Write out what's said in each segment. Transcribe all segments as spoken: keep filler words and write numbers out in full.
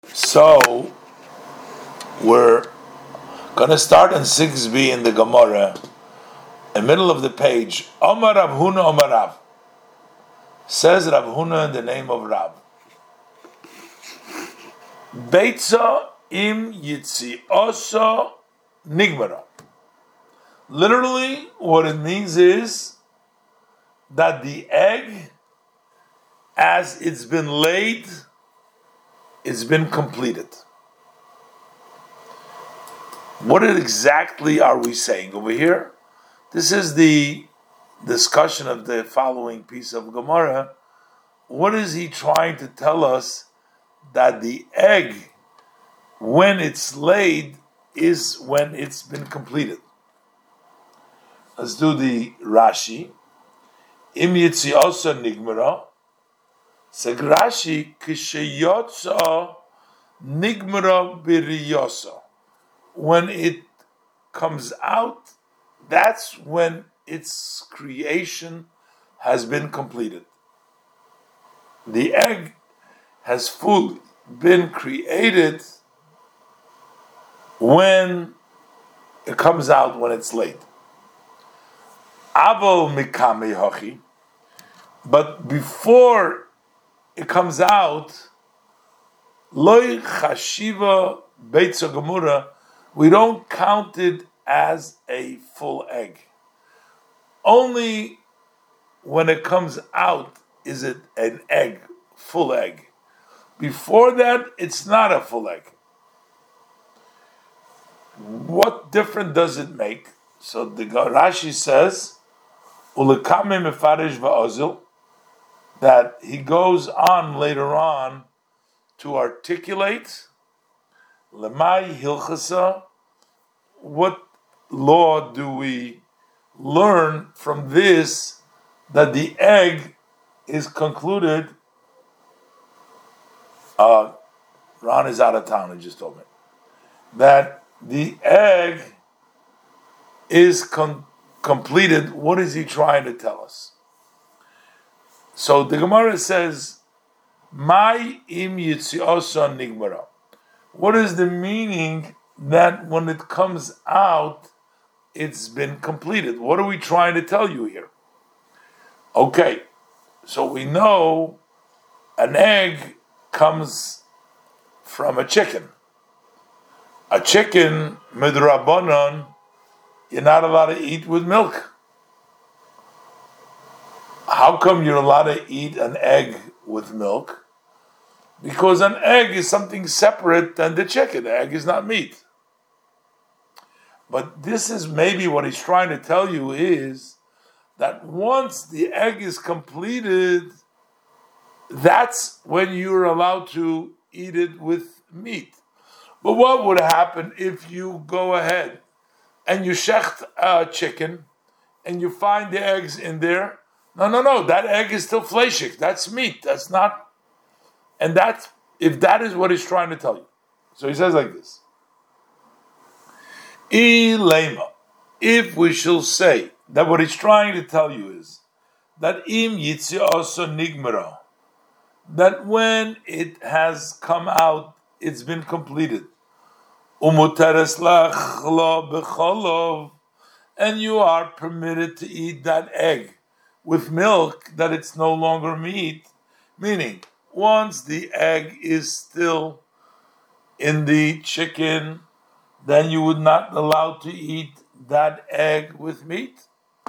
So we're gonna start on six b in the Gemara, in the middle of the page. Omar Rav Huna Omar Rav, says Rav Huna in the name of Rav. Beitza im yitzioso nigmara. Literally, what it means is that the egg, as it's been laid, it's been completed. What exactly are we saying over here? This is the discussion of the following piece of Gemara. What is he trying to tell us? That the egg, when it's laid, is when it's been completed. Let's do the Rashi. Im yitziosa nigmara. Seg Rashi, kishayotza nigmara biriyosa. When it comes out, that's when its creation has been completed. The egg has fully been created when it comes out, when it's laid. Aval mikame hachi, but before it comes out, loy chashiva beitza gemura, we don't count it as a full egg. Only when it comes out is it an egg, full egg. Before that, it's not a full egg. What difference does it make? So the Rashi says, "Ulekame mefarish va'ozil," that he goes on later on to articulate lemai hilchasa. What law do we learn from this? That the egg is concluded. Uh, Ron is out of town, he just told me. That the egg is con- completed. What is he trying to tell us? So the Gemara says, Mai im yitziosa nigmara. What is the meaning that when it comes out, it's been completed? What are we trying to tell you here? Okay, so we know an egg comes from a chicken. A chicken, midrabanan, you're not allowed to eat with milk. How come you're allowed to eat an egg with milk? Because an egg is something separate than the chicken. The egg is not meat. But this is maybe what he's trying to tell you is that once the egg is completed, that's when you're allowed to eat it with meat. But what would happen if you go ahead and you shecht a chicken and you find the eggs in there? No, no, no, that egg is still fleshig. That's meat. That's not. And that's, if that is what he's trying to tell you. So he says like this. Ilema. If we shall say that what he's trying to tell you is that im yitziosa nigmara, that when it has come out, it's been completed. Umuteres lachlo becholov, and you are permitted to eat that egg with milk, that it's no longer meat. Meaning, once the egg is still in the chicken, then you would not allow to eat that egg with meat.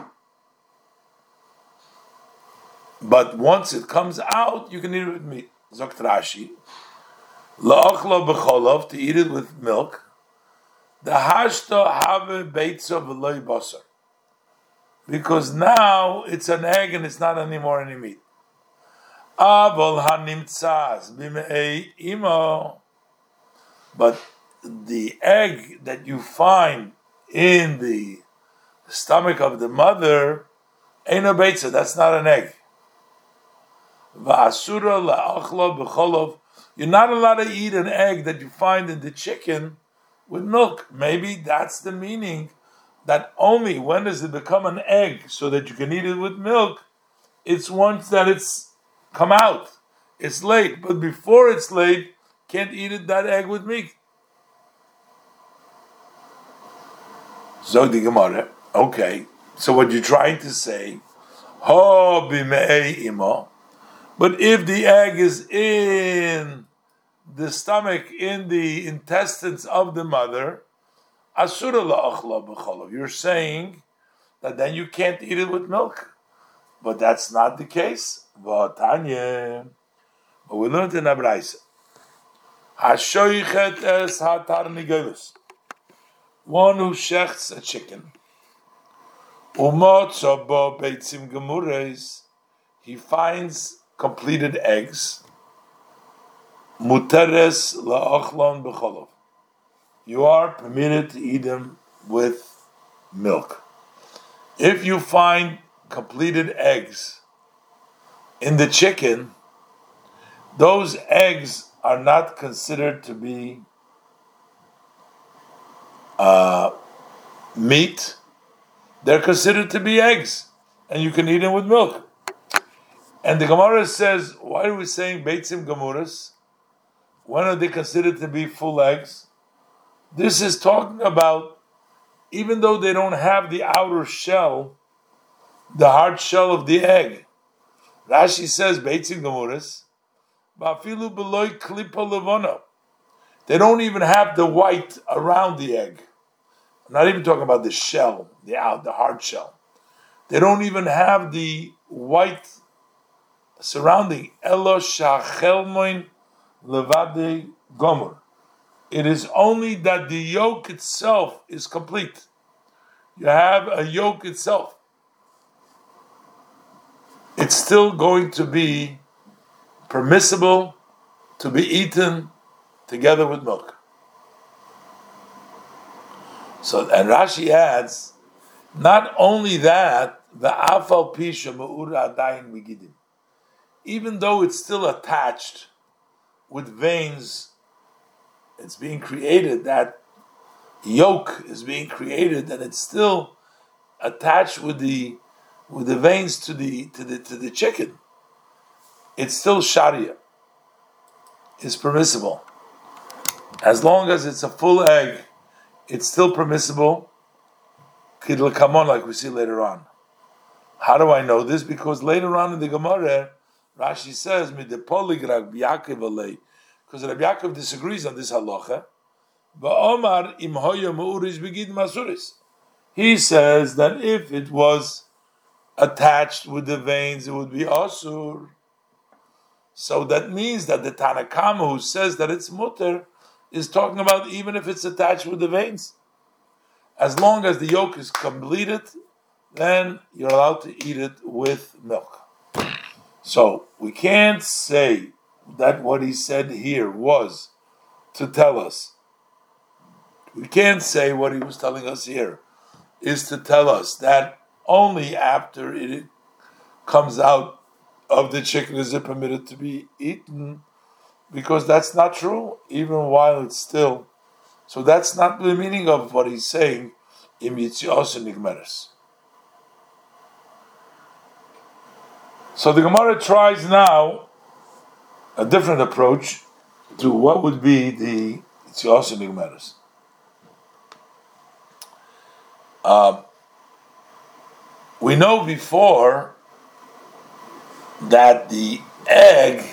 But once it comes out, you can eat it with meat. Zokt Rashi, la'achlo b'cholov, to eat it with milk. The hashto have beitza v'loy basar, because now it's an egg and it's not anymore any meat. Avol hanimtzas b'me'ei imo, but the egg that you find in the stomach of the mother ain't a beitza. That's not an egg. Va'asura la'achlo b'cholov. You're not allowed to eat an egg that you find in the chicken with milk. Maybe that's the meaning, that only when does it become an egg so that you can eat it with milk? It's once that it's come out. It's late, but before it's late, can't eat it, that egg with meat. So the Gemara, okay. So what you're trying to say, ho b'me'ei imo, but if the egg is in the stomach, in the intestines of the mother, asura la'achla b'cholav. You're saying that then you can't eat it with milk, but that's not the case. V'atanya, but we learned in Abraisa, hashoychet es hatarnigelus, one who shechts a chicken, umotza bo beitzim gemures, he finds completed eggs, muteres la'achlon b'cholav. You are permitted to eat them with milk. If you find completed eggs in the chicken, those eggs are not considered to be uh, meat. They're considered to be eggs, and you can eat them with milk. And the Gemara says, why are we saying beitzim gemuras? When are they considered to be full eggs? This is talking about, even though they don't have the outer shell, the hard shell of the egg. Rashi says, beitzim gemuras, ba'afilu beloy klipa levona. They don't even have the white around the egg. I'm not even talking about the shell, the out, the hard shell. They don't even have the white surrounding. Elo shachelmoin levade gomer. It is only that the yolk itself is complete. You have a yolk itself. It's still going to be permissible to be eaten together with milk. So, and Rashi adds, not only that, the afal pisha me'ura adayin migidim, even though it's still attached with veins, it's being created, that yolk is being created, and it's still attached with the with the veins to the to the to the chicken. It's still sharia. It's permissible. As long as it's a full egg, it's still permissible. Kidl kamon, like we see later on. How do I know this? Because later on in the Gemara, Rashi says, "Midepolig Rabbi Yaakov alei," because Rabbi Yaakov disagrees on this halacha. Ba'omar im hoya me'urish begid masuris. He says that if it was attached with the veins, it would be asur. So that means that the Tanakama who says that it's mutter is talking about even if it's attached with the veins. As long as the yolk is completed, then you're allowed to eat it with milk. So we can't say that what he said here was to tell us. We can't say what he was telling us here is to tell us that only after it comes out of the chicken is it permitted to be eaten, because that's not true, even while it's still. So that's not the meaning of what he's saying, im yitzios nigmeres. So the Gemara tries now a different approach to what would be the yitzios nigmeres. Uh, we know before that the egg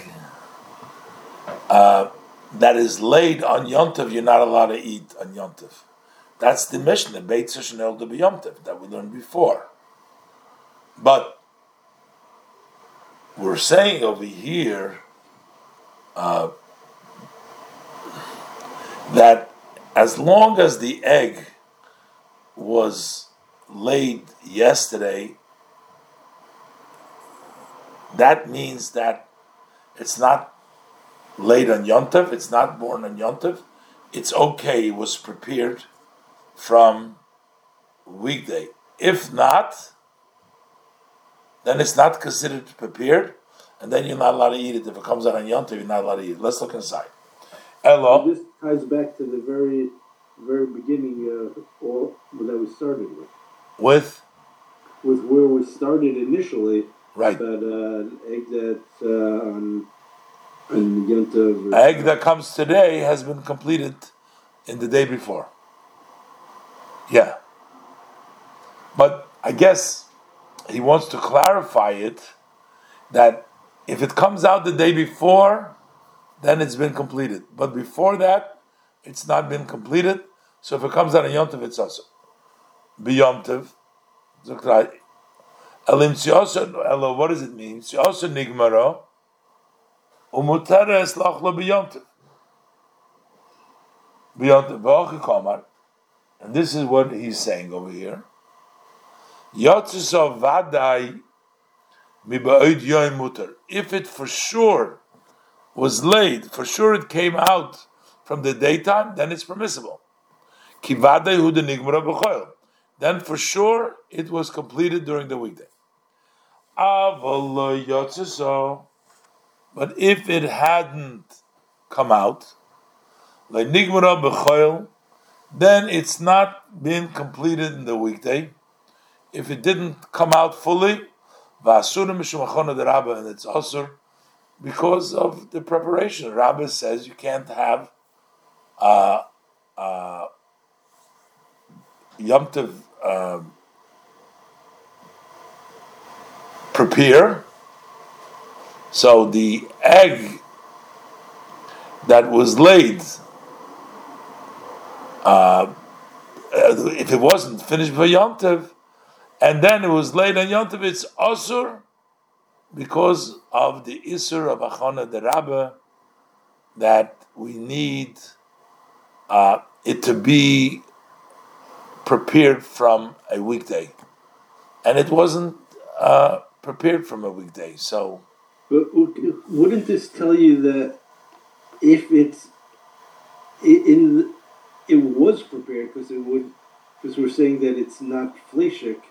uh, that is laid on Yom Tov, you're not allowed to eat on Yom Tov. That's the Mishnah, Beit Shishnel de Yom Tov, that we learned before. But we're saying over here uh, that as long as the egg was laid yesterday, that means that it's not laid on Yom Tov, it's not born on Yom Tov, it's okay, it was prepared from weekday. If not, then it's not considered prepared, and then you're not allowed to eat it. If it comes out on Yom Tov, you're not allowed to eat it. Let's look inside. Hello. So this ties back to the very, very beginning, uh, or that we started with. With? With where we started initially. Right. That uh, egg that uh, on And the Yontav, egg that comes today has been completed in the day before. Yeah. But I guess he wants to clarify it that if it comes out the day before, then it's been completed. But before that, it's not been completed. So if it comes out on Yom Tov, it's also B'Yom Tov. Elo, what does it mean? Also nigmaro umuteres lachlo B'Yom Tov. B'Yom Tov v'achi, and this is what he's saying over here. Yotzis vadai miba'od yoim muter. If it for sure was laid, for sure it came out from the daytime, then it's permissible. Ki vadai hu de nigmara b'choil. Then for sure it was completed during the weekday. Aval yotziso. But if it hadn't come out, like nigmara b'choil, then it's not been completed in the weekday. If it didn't come out fully, v'asura mishum achona de Rabba, and it's asur because of the preparation. Rabba says you can't have uh, uh, Yom Tov uh, prepare. So the egg that was laid, uh, if it wasn't finished by Yom Tov, and then it was laid on Yom Tov, it's asur because of the isur of achana de Rabba, that we need uh, it to be prepared from a weekday, and it wasn't uh, prepared from a weekday. So, but wouldn't this tell you that if it's in, it was prepared because it would, because we're saying that it's not fleshik.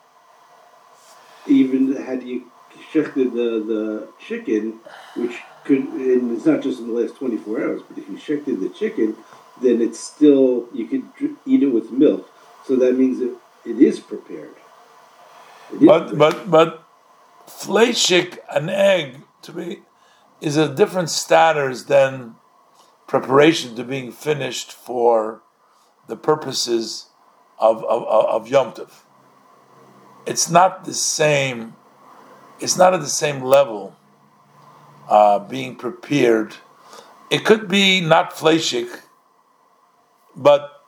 Even had you shechted the, the chicken, which could, and it's not just in the last twenty-four hours, but if you shechted the chicken, then it's still, you could dr- eat it with milk. So that means that it is prepared. It is but, prepared. but, but, fleshik, an egg, to me, is a different status than preparation to being finished for the purposes of, of, of, of Yom Tov. It's not the same, it's not at the same level uh, being prepared. It could be not fleshik, but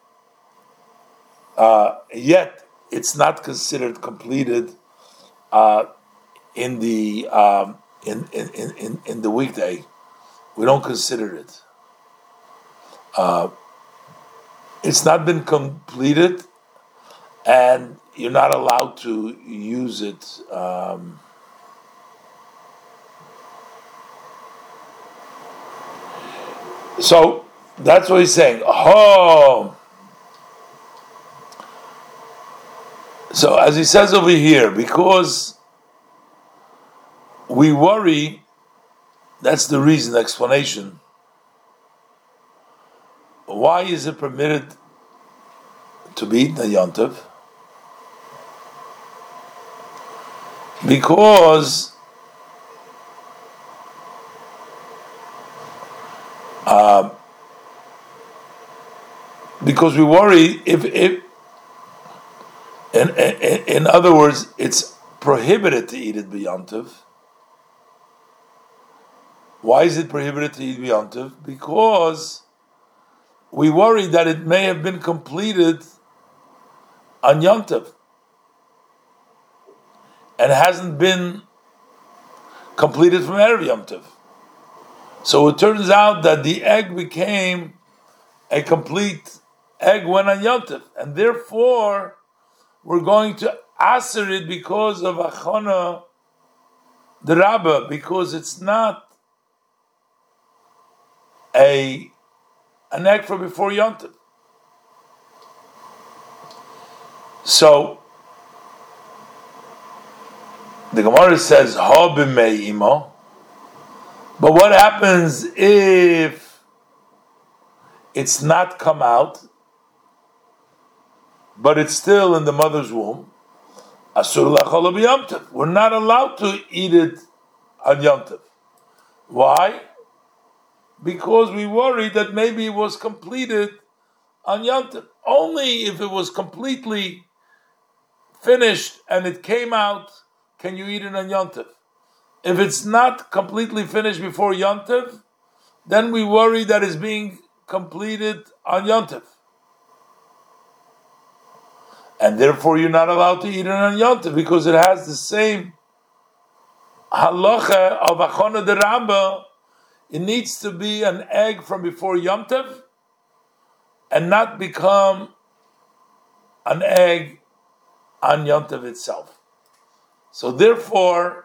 uh, yet it's not considered completed uh, in the um, in, in, in, in the weekday. We don't consider it. Uh, it's not been completed, and you're not allowed to use it. Um, so that's what he's saying. Oh, so as he says over here, because we worry, that's the reason, the explanation. Why is it permitted to be eaten on Yom Tov? Because uh, because we worry if if in, in, in other words, it's prohibited to eat it b'Yom Tov. Why is it prohibited to eat b'Yom Tov? Because we worry that it may have been completed on Yom Tov and hasn't been completed from Erev Yom Tov. So it turns out that the egg became a complete egg when on Yom Tov, and therefore we're going to aser it because of Achana the Rabbah, because it's not a an egg for before Yom Tov. So the Gemara says, "Ha b'me'imo." But what happens if it's not come out, but it's still in the mother's womb? Asur l'achol b'Yom Tov. We're not allowed to eat it on Yom Tov. Why? because we worry that maybe it was completed on Yontif. Only if it was completely finished and it came out, can you eat it on Yontif. If it's not completely finished before Yontif, then we worry that it's being completed on Yontif. And therefore you're not allowed to eat it on Yontif because it has the same halacha of Achona de Ramba. It needs to be an egg from before Yontif and not become an egg on Yontif itself. So therefore,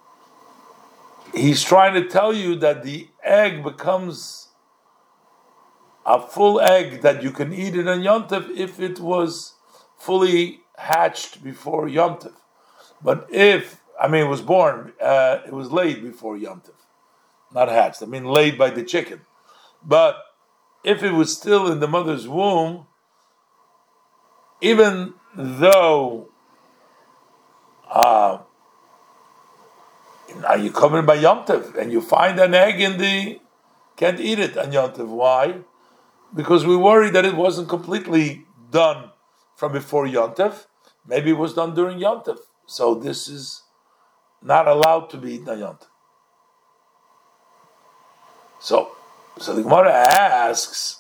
he's trying to tell you that the egg becomes a full egg that you can eat it on Yontif if it was fully hatched before Yontif. But if, I mean, it was born, uh, it was laid before Yontif, not hatched, I mean laid by the chicken. But if it was still in the mother's womb, even though uh, now you come in by Yom Tov and you find an egg in the, can't eat it on Yom Tov. Why? Because we worry that it wasn't completely done from before Yom Tov. Maybe it was done during Yom Tov. So this is not allowed to be eaten on Yom Tov. So, so the Gemara asks,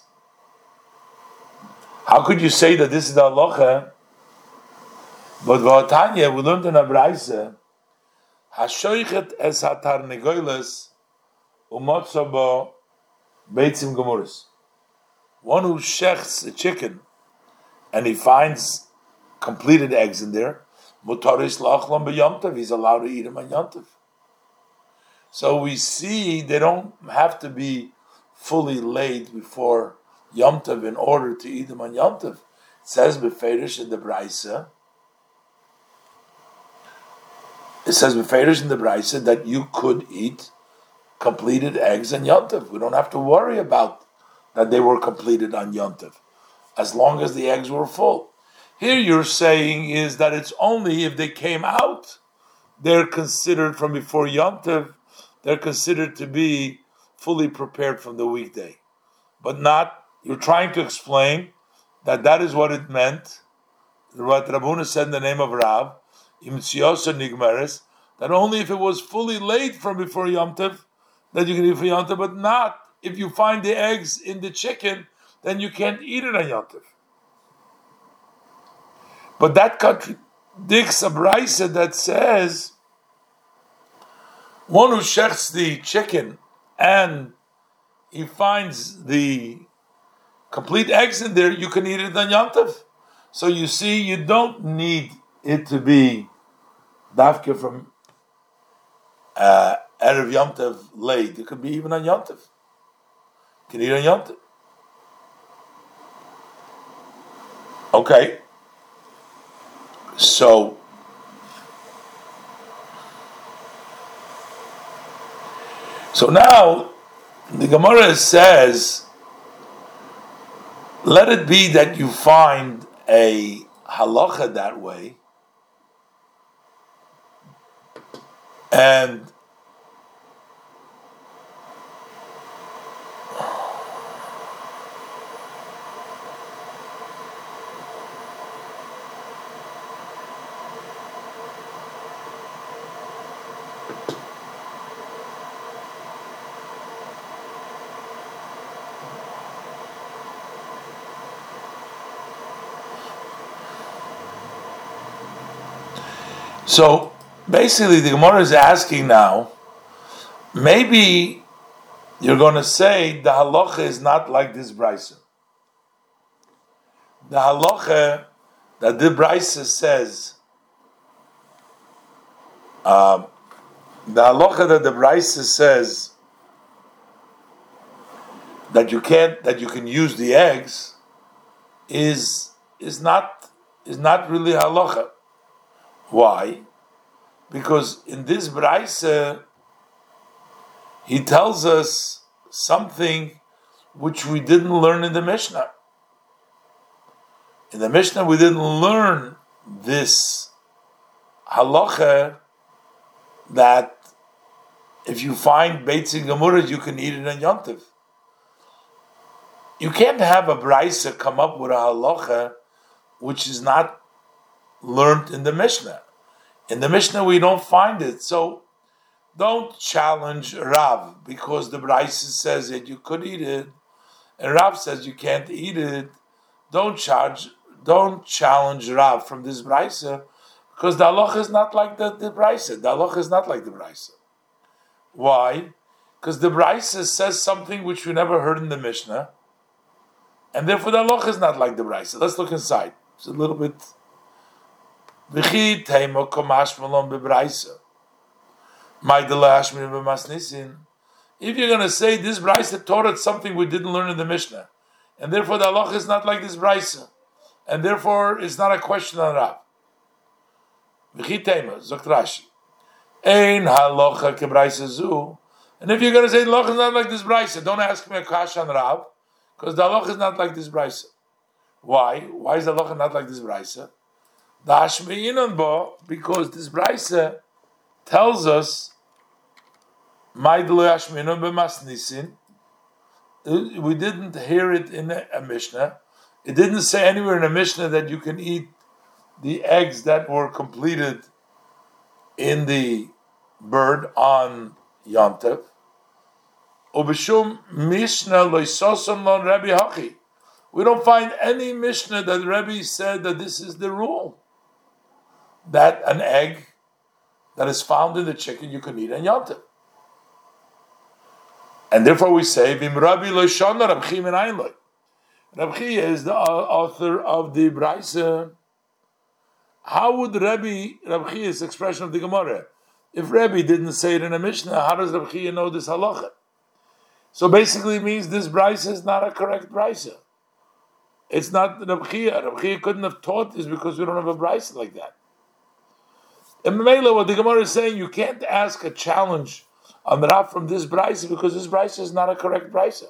how could you say that this is the halacha? But V'atanya, we learned in a Braisa, Hashoichet es hatar negoiles umotza bo beitzim gemuris. One who shechts a chicken and he finds completed eggs in there, mutaris lachlam b'yomtav, he's allowed to eat them on yomtav. So we see they don't have to be fully laid before yomtav in order to eat them on yomtav. It says beferish in the Braisa. It says beferish in the Braisa that you could eat completed eggs on yomtav. We don't have to worry about that they were completed on yomtav, as long as the eggs were full. Here you're saying is that it's only if they came out, they're considered from before yomtav, they're considered to be fully prepared from the weekday. But not, you're trying to explain that that is what it meant, what Rabuna said in the name of Rav, Imtziyosa Nigmeres, that only if it was fully laid from before yomtav, that you can eat for yomtav, but not if you find the eggs in the chicken, then you can't eat it on yomtav. But that contradicts a Braisa that says one who shechts the chicken and he finds the complete eggs in there, you can eat it on yomtav. So you see, you don't need it to be dafke from uh, Erev yomtav laid. It could be even on yomtav. You can eat on yomtav. Okay. So, so now the Gemara says, let it be that you find a halacha that way, and so basically the Gemara is asking now, maybe you're going to say the halacha is not like this Braisa. The halacha that the Braisa says, um, the halacha that the Braisa says that you can't, that you can use the eggs, is is not is not really halacha. Why? Because in this Braisa, he tells us something which we didn't learn in the Mishnah. In the Mishnah, we didn't learn this halacha that if you find beitzim gemuras, you can eat it on yomtiv. you can't have a brisa come up with a halacha which is not learned in the Mishnah. In the Mishnah we don't find it, so don't challenge Rav because the brisa says that you could eat it, and Rav says you can't eat it. Don't charge, don't challenge Rav from this brisa because the halacha is not like the, the brisa. The halacha is not like the brisa. Why? Because the brisa says something which we never heard in the Mishnah, and therefore the halacha is not like the brisa. Let's look inside. It's a little bit. V'chi teimo komash malon bebrisa. If you're going to say this brisa taught us something we didn't learn in the Mishnah, and therefore the halacha is not like this brisa, and therefore it's not a question on Rav. V'chitema, Zokt Rashi, ein halacha kebrisa zu. And if you're going to say the halacha is not like this brisa, don't ask me a kasha on Rav, because the halacha is not like this brisa. Why? Why is the halacha not like this brisa? The hashmeinon bo, because this brisa tells us we didn't hear it in a, a Mishnah. It didn't say anywhere in a Mishnah that you can eat the eggs that were completed in the bird on Yontev. We don't find any Mishnah that Rebbe said that this is the rule, that an egg that is found in the chicken you can eat on Yontev. And therefore we say, Vim Rabbi lo shana Rab Chi min ayin lo. Rab Chi is the author of the Brisa. How would Rabbi, Rab Chi's expression of the Gemara, if Rabbi didn't say it in a Mishnah, how does Rab Chi know this halacha? So basically it means this Brisa is not a correct Brisa. It's not Rab Chi. Rab Chi couldn't have taught this because we don't have a Brisa like that. In Mela, what the Gemara is saying, you can't ask a challenge on Rav from this brisa because this brisa is not a correct brisa.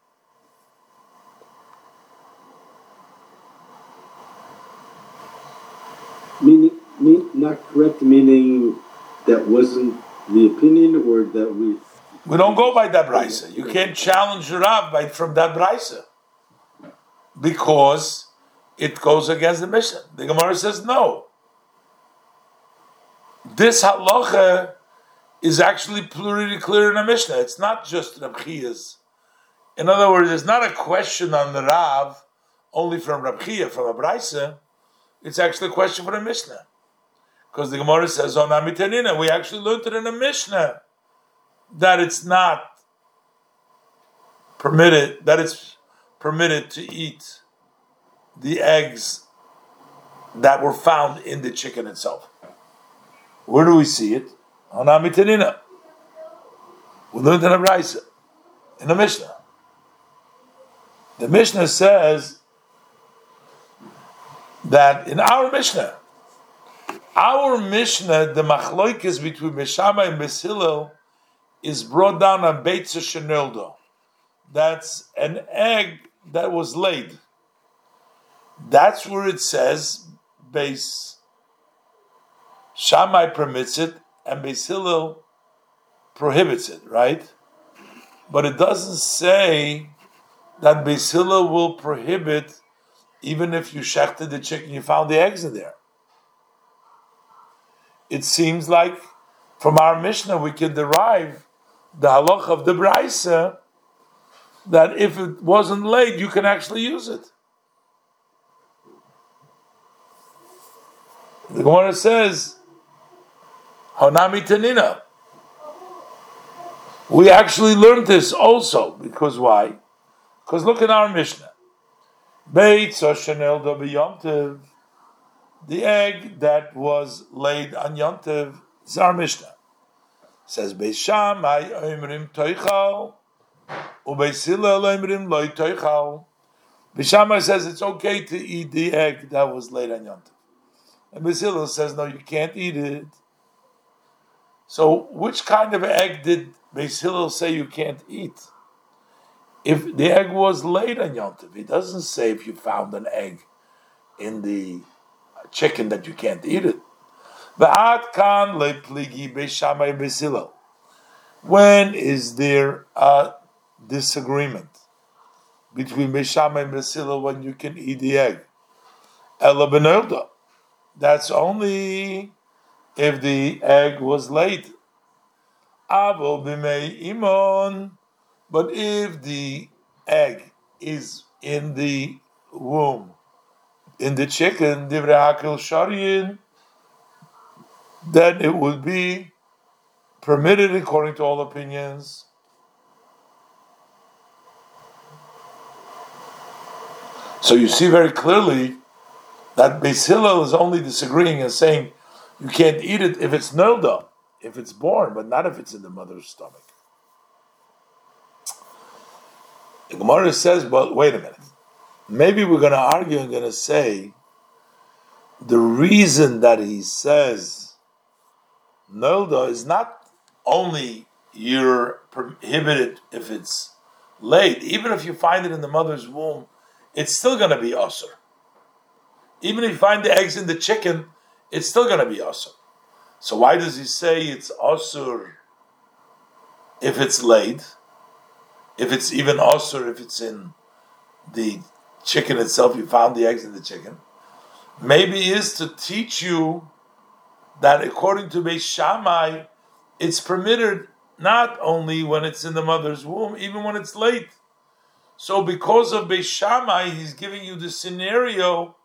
Meaning, mean, not correct, meaning that wasn't the opinion, or that we. We don't go by that brisa. You can't challenge Rav by from that brisa because it goes against the Mishnah. The Gemara says no. This halacha is actually pretty clear in the Mishnah. It's not just Rab Chiya's. In other words, it's not a question on the Rav only from Rab Chiya, from a Brisa. It's actually a question for the Mishnah. Because the Gemara says, on Amitanina, we actually learned it in the Mishnah that it's not permitted, that it's permitted to eat the eggs that were found in the chicken itself. Where do we see it? On Amitanina. We learned in a Brisa, in the Mishnah. The Mishnah says that in our Mishnah, our Mishnah, the machloikis between Meshama and Beis Hillel is brought down on Beitza Shenildo. That's an egg that was laid. That's where it says Beis Shammai permits it and Beis Hillel prohibits it, right? But it doesn't say that Beis Hillel will prohibit even if you shechted the chicken, you found the eggs in there. It seems like from our Mishnah we can derive the halach of the Brisa that if it wasn't laid, you can actually use it. The Gemara says, Hanami Tanina. We actually learned this also. Because why? Because look at our Mishnah. Beit Soshanel do b'yontev. The egg that was laid on Yontev is our Mishnah. It says Beis Shammai oimrim toichal, uBeis Hillel oimrim loy toichal. Beis Shammai says it's okay to eat the egg that was laid on Yontev, and Beis Hillel says no, you can't eat it. So, which kind of egg did Beis Hillel say you can't eat? If the egg was laid on Yontev, he doesn't say if you found an egg in the chicken that you can't eat it. When is there a disagreement between Beis Shammai and Beis Hillel when you can eat the egg. Ela b'nolda. That's only if the egg was laid. Avo b'mei imon. But if the egg is in the womb, in the chicken, divrei hakil shariyin, then it would be permitted according to all opinions. So you see very clearly that Beis Hillel is only disagreeing and saying you can't eat it if it's nolda, if it's born, but not if it's in the mother's stomach. The Gemara says, but wait a minute. Maybe we're going to argue and going to say the reason that he says nolda is not only you're prohibited if it's laid. Even if you find it in the mother's womb, it's still going to be asur. Even if you find the eggs in the chicken, it's still going to be asur. So why does he say it's asur if it's laid? If it's even asur if it's in the chicken itself, you found the eggs in the chicken. Maybe it is to teach you that according to Beis Shammai, it's permitted not only when it's in the mother's womb, even when it's late. So because of Beis Shammai, he's giving you the scenario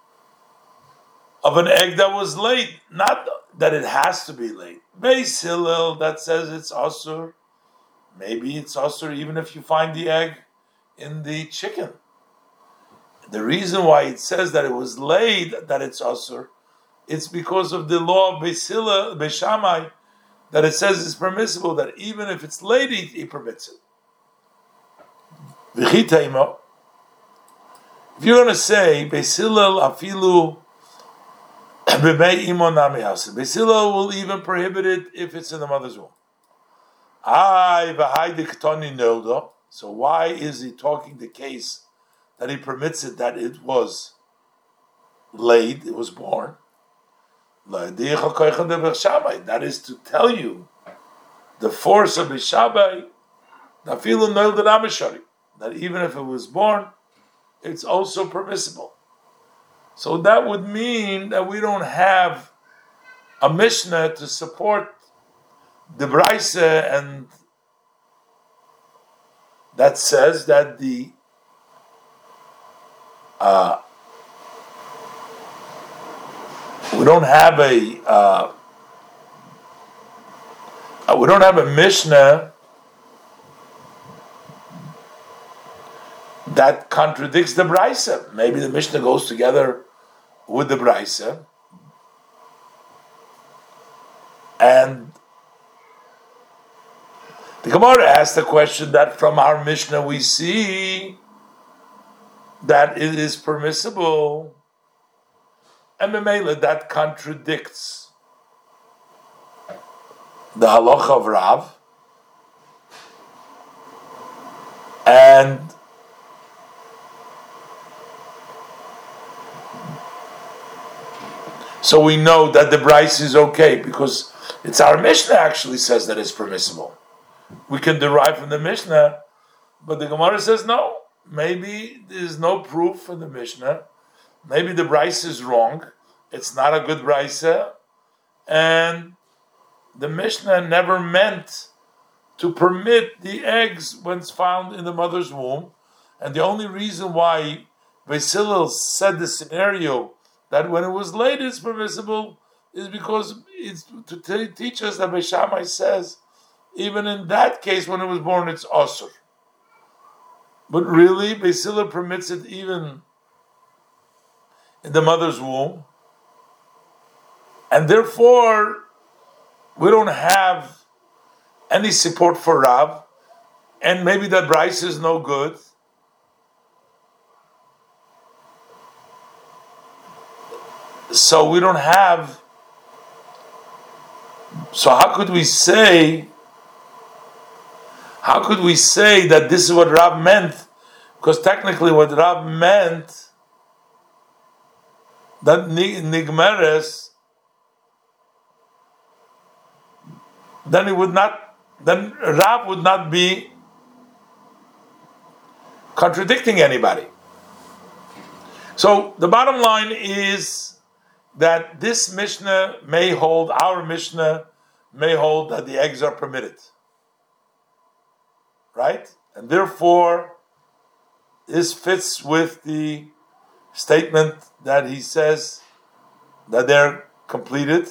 of an egg that was late, not that it has to be late. Beis Hillel that says it's asur, maybe it's asur even if you find the egg in the chicken. The reason why it says that it was laid, that it's asur, it's because of the law of Beis Hillel, Beis Shammai, that it says it's permissible, that even if it's laid, he, he permits it. If you're going to say, Beis Hillel afilu b'mei imo nami asur, Beis Hillel will even prohibit it if it's in the mother's womb. Ay v'hai diktoni nolda. So why is he talking the case that he permits it that it was laid, it was born? That is to tell you the force of Beis Shammai, that even if it was born, it's also permissible. So that would mean that we don't have a Mishnah to support the Braise, and that says that the uh, we don't have a uh, we don't have a Mishnah that contradicts the Braise. Maybe the Mishnah goes together with the Braise, and the Gemara asked the question that from our Mishnah we see that it is permissible, and Memela that contradicts the halacha of Rav, and so we know that the Braise is okay because it's our Mishnah actually says that it's permissible. We can derive from the Mishnah, but the Gemara says no. Maybe there's no proof for the Mishnah. Maybe the Braise is wrong. It's not a good Braise, and the Mishnah never meant to permit the eggs when it's found in the mother's womb. And the only reason why Beis Hillel said the scenario that when it was laid it's permissible is because it's to t- teach us that Beis Shammai says even in that case when it was born it's asur. But really Beis Hillel permits it even in the mother's womb, and therefore we don't have any support for Rav, and maybe that Braise is no good. So we don't have. So how could we say? How could we say that this is what Rav meant? Because technically, what Rav meant that nigmeres, then it would not. Then Rav would not be contradicting anybody. So the bottom line is that this Mishnah may hold, our Mishnah may hold that the eggs are permitted. Right? And therefore, this fits with the statement that he says that they're completed.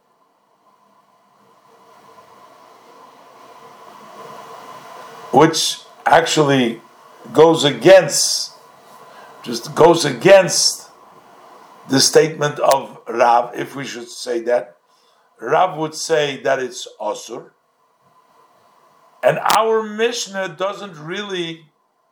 Which actually goes against, just goes against the statement of Rav, if we should say that. Rav would say that it's Asur. And our Mishnah doesn't really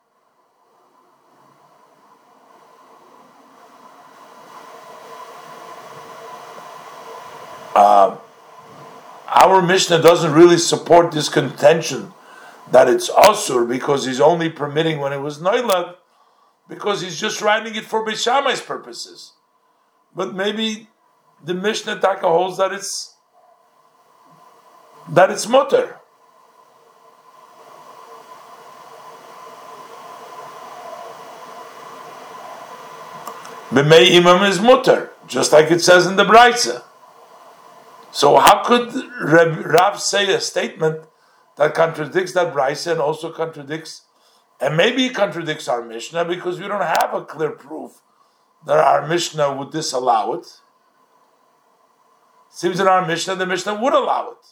uh, our Mishnah doesn't really support this contention that it's Asur, because he's only permitting when it was Noilad, because he's just writing it for Beis Shammai's purposes. But maybe the Mishnah Taka holds that it's that it's mutter. B'mei imam is mutter, just like it says in the Braisa. So how could Rav say a statement that contradicts that Braisa and also contradicts, and maybe contradicts our Mishnah, because we don't have a clear proof that our Mishnah would disallow it. Seems in our Mishnah, the Mishnah would allow it.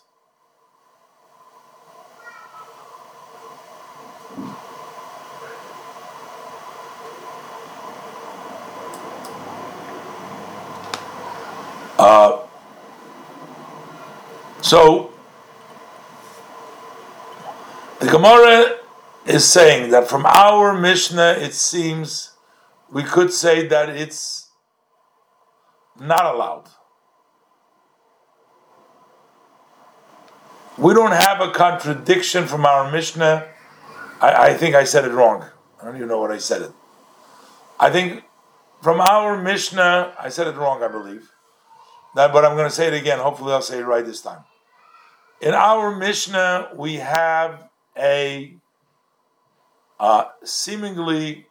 Uh, so, the Gemara is saying that from our Mishnah, it seems we could say that it's not allowed. We don't have a contradiction from our Mishnah. I, I think I said it wrong. I don't even know what I said it. I think from our Mishnah, I said it wrong, I believe. That, but I'm going to say it again. Hopefully I'll say it right this time. In our Mishnah, we have a uh, seemingly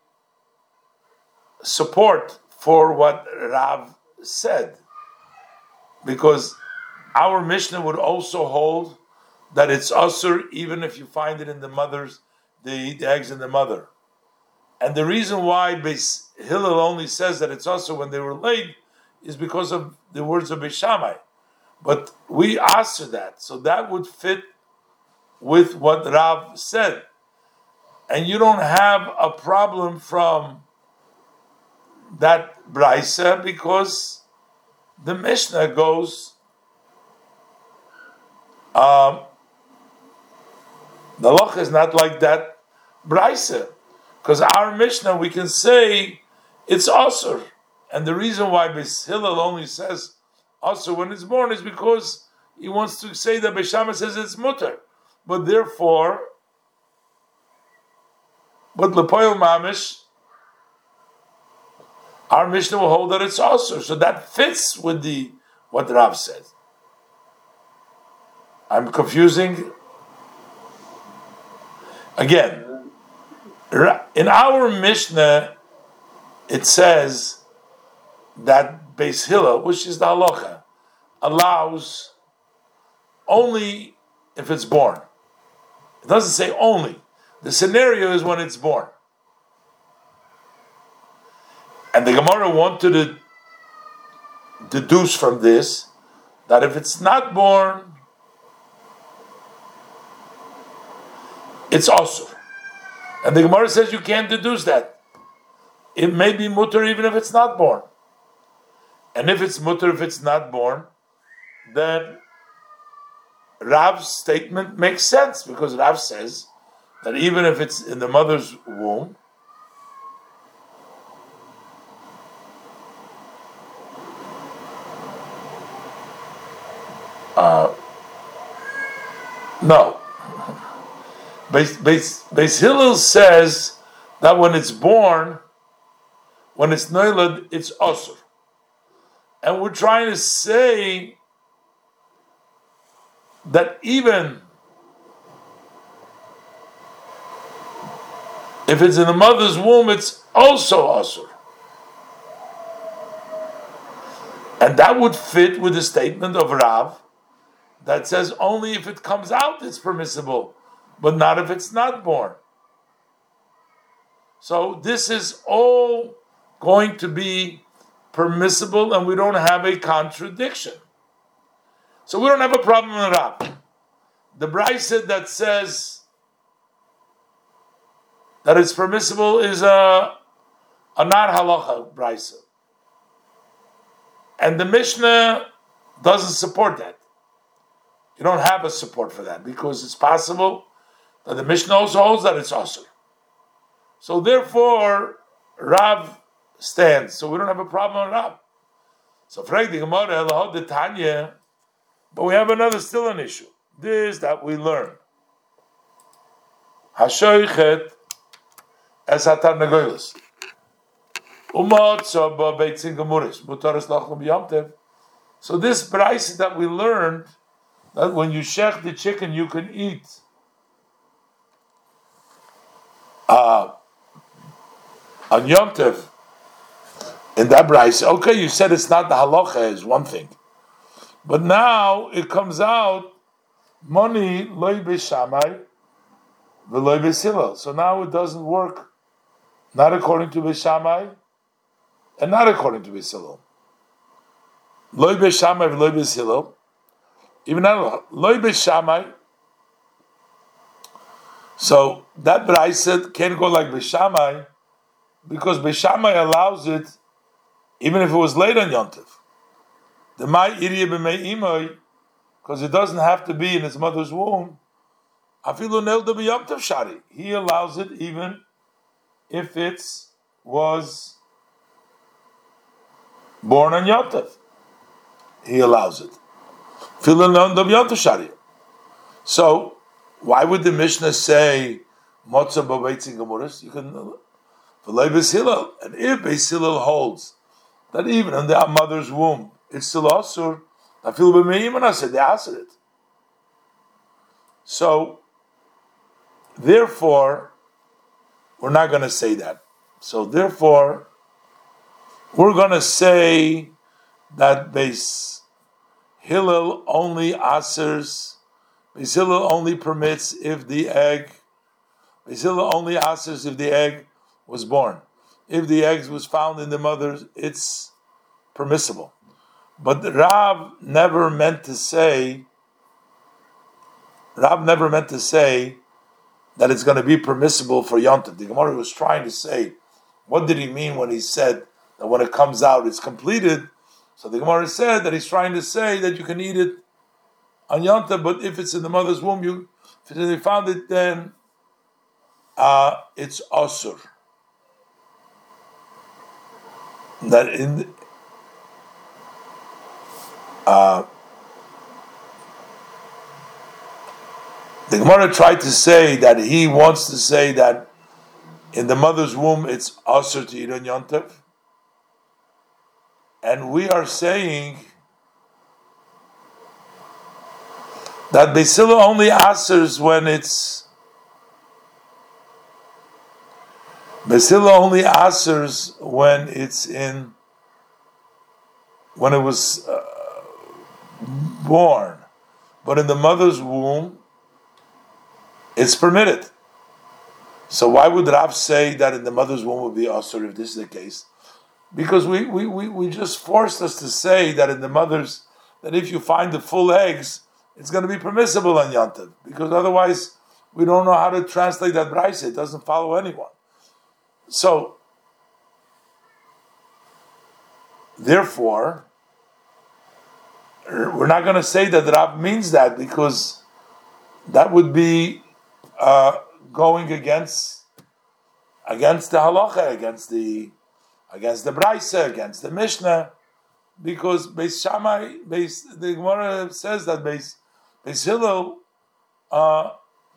support for what Rav said, because our Mishnah would also hold that it's asur even if you find it in the mother's, the, the eggs in the mother. And the reason why Beis Hillel only says that it's asur when they were laid is because of the words of Beis Shammai. But we answer that, so that would fit with what Rav said. And you don't have a problem from that Braisa, because the Mishnah goes, um, the Loch is not like that Braisa, because our Mishnah, we can say it's Asur. And the reason why Beis Hillel only says Asur when it's born is because he wants to say that Beis Shammai says it's mutter. But therefore, but Lepoil Mamish, our Mishnah will hold that it's Asur. So that fits with the what Rav said. I'm confusing. Again, in our Mishnah, it says that Beis Hillel, which is the halacha, allows only if it's born. It doesn't say only. The scenario is when it's born. And the Gemara wanted to deduce from this that if it's not born, it's asur. And the Gemara says you can't deduce that. It may be mutter even if it's not born. And if it's mutter if it's not born, then Rav's statement makes sense, because Rav says that even if it's in the mother's womb, uh, no. Beis, Beis, Beis Hillel says that when it's born, when it's noilad, it's asur. And we're trying to say that even If it's in the mother's womb, it's also asur. And that would fit with the statement of Rav that says only if it comes out it's permissible, but not if it's not born. So this is all going to be permissible, and we don't have a contradiction. So we don't have a problem with Rav. The Brisa that says that it's permissible is a, a not halacha Brisa. And the Mishnah doesn't support that. You don't have a support for that, because it's possible that the Mishnah also holds that it's asur. So therefore, Rav stands. So we don't have a problem with Rav. So frag the Gemara, Elohod the Tanya, but we have another, still an issue. This that we learn. Hashoichet es hatar negoilis. So this brayse that we learned, that when you shech the chicken, you can eat uh, on Yom Tov. In that brayse, okay, you said it's not the halacha is one thing, but now it comes out money loy b'shamai v'loy b'silal. So now it doesn't work, not according to b'shamai and not according to Beis Hillel. Loy b'shamai v'loy Beis Hillel. Even now, loy b'shamai. So that brayse can't go like b'shamai, because b'shamai allows it, even if it was late on Yom Tov. The mai iriya b'mei imoy, because it doesn't have to be in its mother's womb. Afilu nelda b'yom tov shari. He allows it even if it was born on Yom Tov. He allows it. So, why would the Mishnah say Motzah b'beitzin gemuris? You can v'lei Beis Hillel, and if Beis Hillel holds that even in the mother's womb it's still asur, I feel b'meimon, I said they answered it. So, therefore, we're not going to say that. So, therefore, we're going to say that Beis Hillel only asers, Beis Hillel only permits if the egg, Beis Hillel only asers if the egg was born. If the egg was found in the mother's, it's permissible. But Rav never meant to say, Rav never meant to say that it's going to be permissible for Yom Tov. The Gemara was trying to say, what did he mean when he said that when it comes out, it's completed? So the Gemara said that he's trying to say that you can eat it on Yom Tov, but if it's in the mother's womb, you if they found it, then uh, it's asur. That in uh, the Gemara tried to say that he wants to say that in the mother's womb it's asur to eat on Yom Tov. And we are saying that Beis Hillel only asers when it's Beis Hillel only asers when it's in when it was uh, born, but in the mother's womb it's permitted. So why would Rav say that in the mother's womb would be asur if this is the case? Because we, we, we, we just forced us to say that in the mother's, that if you find the full eggs, it's going to be permissible on Yom Tov. Because otherwise, we don't know how to translate that brayse. It doesn't follow anyone. So, therefore, we're not going to say that Rav means that, because that would be uh, going against against the halacha, against the against the brayse, against the Mishnah, because Beis Shammai, Beis, the Gemara says that Beis Beis Hillel uh,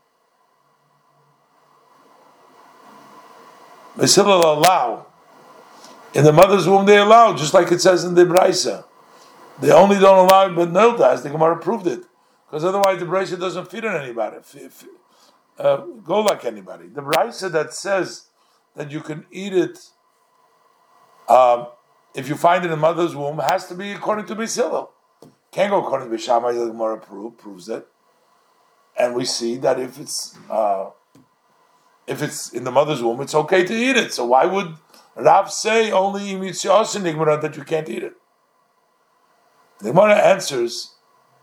Beis Hillel allow in the mother's womb, they allow, just like it says in the brayse. They only don't allow it, but nilda, as the Gemara proved it, because otherwise the brayse doesn't fit on anybody. If, if, uh, go like anybody. The Brisa that says that you can eat it um, if you find it in the mother's womb has to be according to Beis Hillel. Can't go according to Beis Shammai. The Gemara prove, proves it, and we see that if it's uh, if it's in the mother's womb, it's okay to eat it. So why would Rav say only imitziyos and nigmara that you can't eat it? The Gemara answers,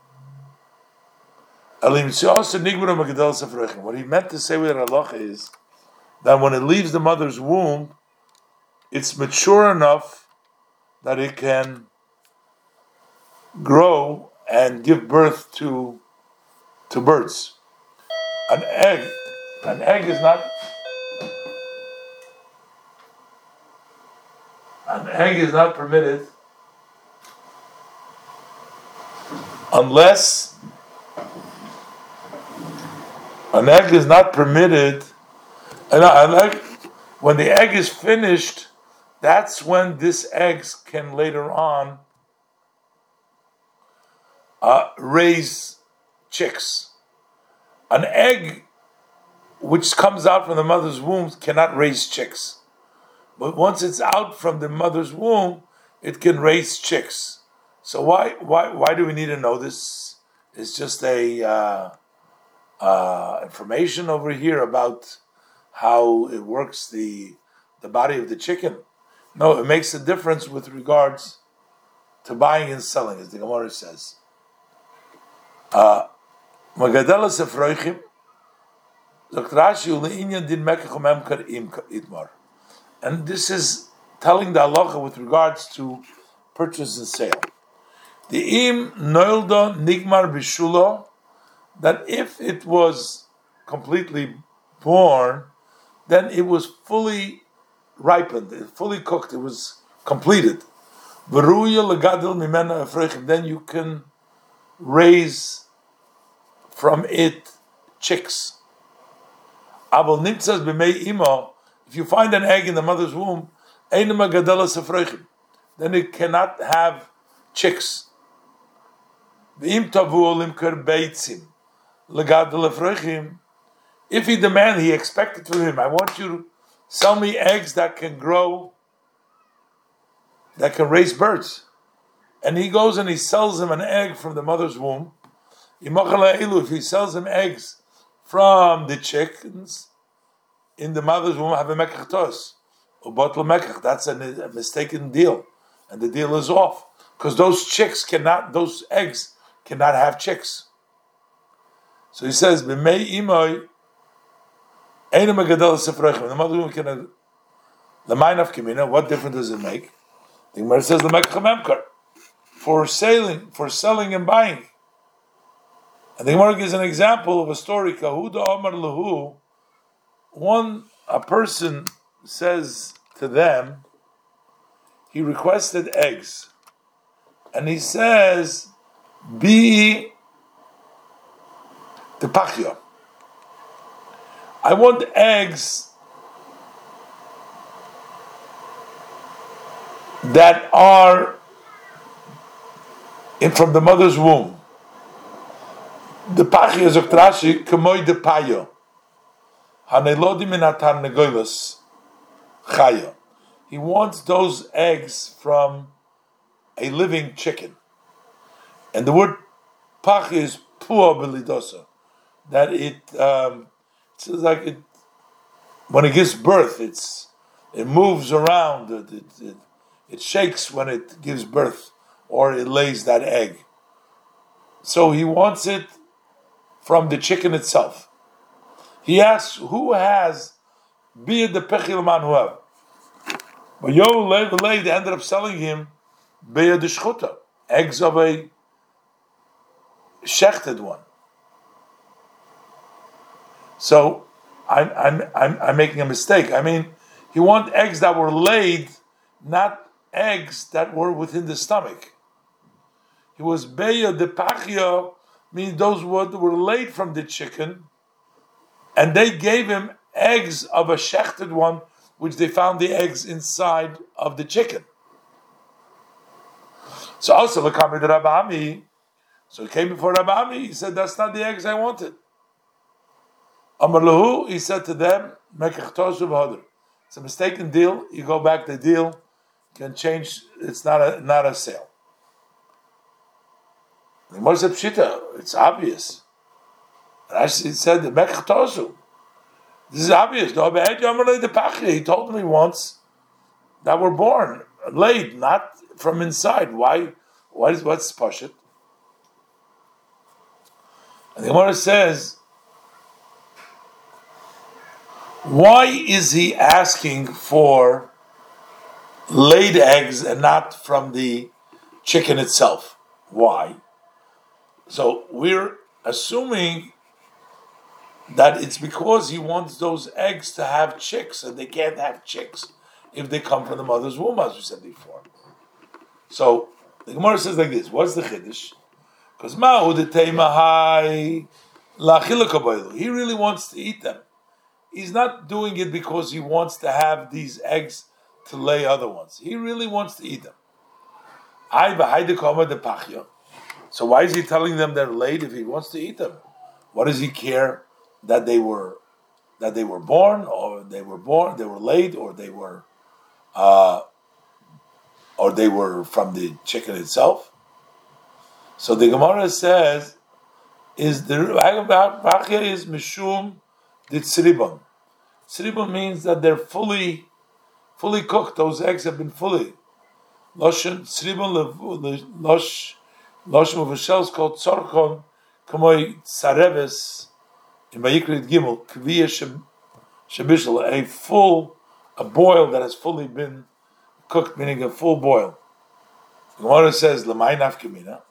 what he meant to say with halacha is that when it leaves the mother's womb, it's mature enough that it can grow and give birth to to birds. An egg, an egg is not an egg is not permitted unless an egg is not permitted. And an egg, when the egg is finished, that's when this egg can later on uh, raise chicks. An egg which comes out from the mother's womb cannot raise chicks. But once it's out from the mother's womb, it can raise chicks. So why why why do we need to know this? It's just a uh, uh, information over here about how it works the the body of the chicken. No, it makes a difference with regards to buying and selling, as the Gemara says. Uh, Magadelas Efroichim, Doctor Rashi Uleinian din Mekach Memkar Itmar. And this is telling the halacha with regards to purchase and sale. The im noildo nigmar bishulo, that if it was completely born, then it was fully ripened, fully cooked, it was completed. Veruya legadil mimena efrechim, then you can raise from it chicks. Abel nimtzas b'mei imo, if you find an egg in the mother's womb, einema gadelas efrechim, then it cannot have chicks. V'im tavu limker beitzim legadil efrechim, if he demand, he expected from him, I want you to sell me eggs that can grow, that can raise birds. And he goes and he sells him an egg from the mother's womb. If he sells him eggs from the chickens in the mother's womb, have a mekach tos, or bottle mekach. That's a, a mistaken deal, and the deal is off because those chicks cannot, those eggs cannot have chicks. So he says, "B'mei imoy." The mother woman can the mind of Kimina. What difference does it make? The Gemara says the Mekach for selling, for selling and buying. And the Gemara gives an example of a story. Kahuda Omar Lahu. One a person says to them, he requested eggs, and he says, "Be the pachya. I want eggs that are in from the mother's womb. The pachia zokt Rashi k'moy de payo hanelodi minatan negolos chaya. He wants those eggs from a living chicken, and the word pachia is pua belidosa, that it. Um, It's like it, when it gives birth, it's it moves around, it, it, it, it shakes when it gives birth, or it lays that egg. So he wants it from the chicken itself. He asks, who has be the pechil man who have? But Yo Lev they ended up selling him beya de shchuta, eggs of a shechted one. So I'm, I'm I'm I'm making a mistake. I mean, he wants eggs that were laid, not eggs that were within the stomach. He was beya de pachia, means those were, were laid from the chicken, and they gave him eggs of a shechted one, which they found the eggs inside of the chicken. So also the Kamid Rabbi, so he came before Rabbi, he said, that's not the eggs I wanted. Amar lahu, he said to them, Mekach toshu v'hodr. It's a mistaken deal. You go back the deal, can change. It's not a not a sale. The Gemara said pshita. It's obvious. Rashi said the Mekach toshu. This is obvious. He told me once that we're born laid, not from inside. Why? What is what's pashut? And the Gemara says, why is he asking for laid eggs and not from the chicken itself? Why? So we're assuming that it's because he wants those eggs to have chicks, and they can't have chicks if they come from the mother's womb, as we said before. So the Gemara says like this: what's the chiddush? Because ma'u de teimahai lachilakabaylu. He really wants to eat them. He's not doing it because he wants to have these eggs to lay other ones. He really wants to eat them. So why is he telling them they're laid if he wants to eat them? What does he care that they were that they were born, or they were born, they were laid, or they were uh, or they were from the chicken itself? So the Gemara says, is the Bachya is Mishum Ditzribon. Tzribon means that they're fully fully cooked. Those eggs have been fully. Loshen Tzribon Losh Losh Muvashel is called Tzorchon Kamoy Tsareves in Vayikra Gimel Kviya Shabishal, a full a boil that has fully been cooked, meaning a full boil. The Gemara says Lamay Nafkamina.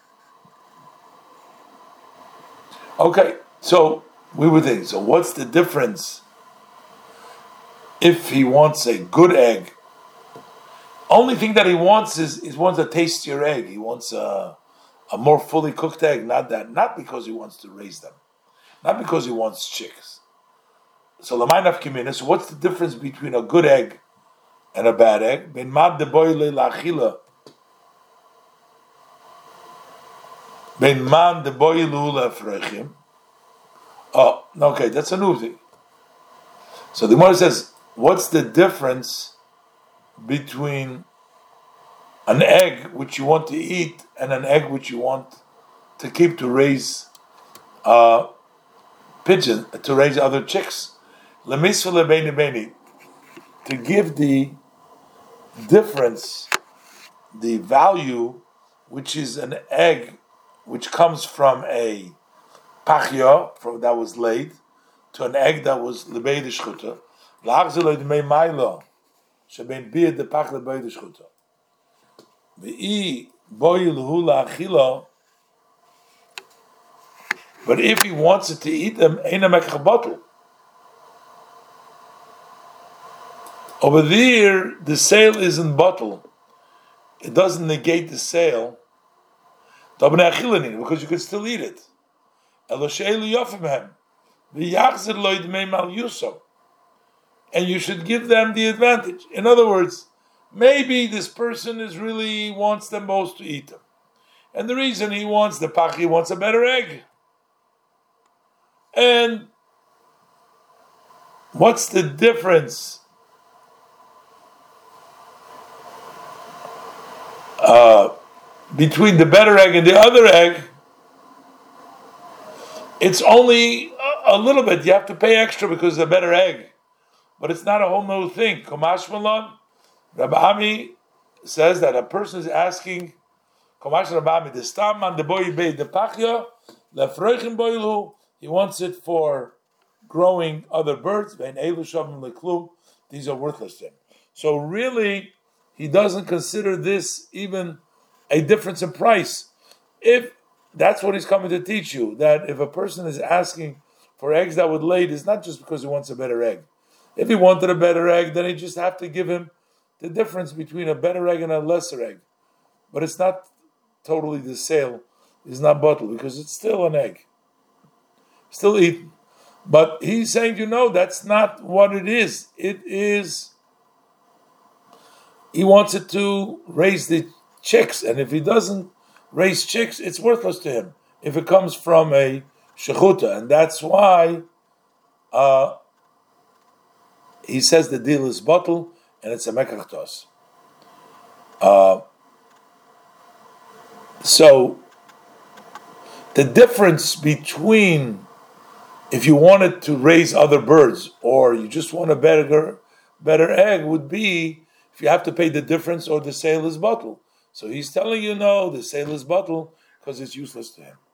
Okay, so we were thinking, so what's the difference if he wants a good egg? Only thing that he wants is he wants a tastier egg. He wants a, a more fully cooked egg, not that, not because he wants to raise them, not because he wants chicks. So l'may nafkamina. So what's the difference between a good egg and a bad egg? Ben mad de boile la'achila. Ben man de boilu la'frechim. Oh, okay, that's a new thing. So the Gemara says, what's the difference between an egg which you want to eat and an egg which you want to keep to raise uh, pigeon, to raise other chicks? Lemisva lebeini beini. To give the difference, the value, which is an egg which comes from a pachya, from that was laid, to an egg that was lebei de shchuta. La'achzelo d'mei mailo sheben biyad de pach lebei de shchuta. V'i boil hu la'achilo. But if he wants it to eat them, eina mekach bottle. Over there, the sale is in bottle. It doesn't negate the sale. Because you can still eat it. And you should give them the advantage. In other words, maybe this person is really wants them both to eat them. And the reason he wants the pach, he wants a better egg. And what's the difference? Uh, between the better egg and the other egg, it's only a, a little bit. You have to pay extra because it's a better egg. But it's not a whole new thing. Komash Malon, Rabbi Ami says that a person is asking, Komash Rabbi Ami, the Stamman, the boy bay, the Pachya, the Freuchen boilu, he wants it for growing other birds, these are worthless to him. So really, he doesn't consider this even a difference in price. If that's what he's coming to teach you, that if a person is asking for eggs that would lay, it's not just because he wants a better egg. If he wanted a better egg, then he just have to give him the difference between a better egg and a lesser egg. But it's not totally the sale. It's not bottle because it's still an egg. Still eaten. But he's saying, you know, that's not what it is. It is, he wants it to raise the chicks, and if he doesn't raise chicks, it's worthless to him if it comes from a shechuta, and that's why uh, he says the deal is bottle and it's a mekach tos. Uh, so the difference between if you wanted to raise other birds or you just want a better better egg would be if you have to pay the difference or the sale is bottle. So he's telling you no, the sale is bottle because it's useless to him.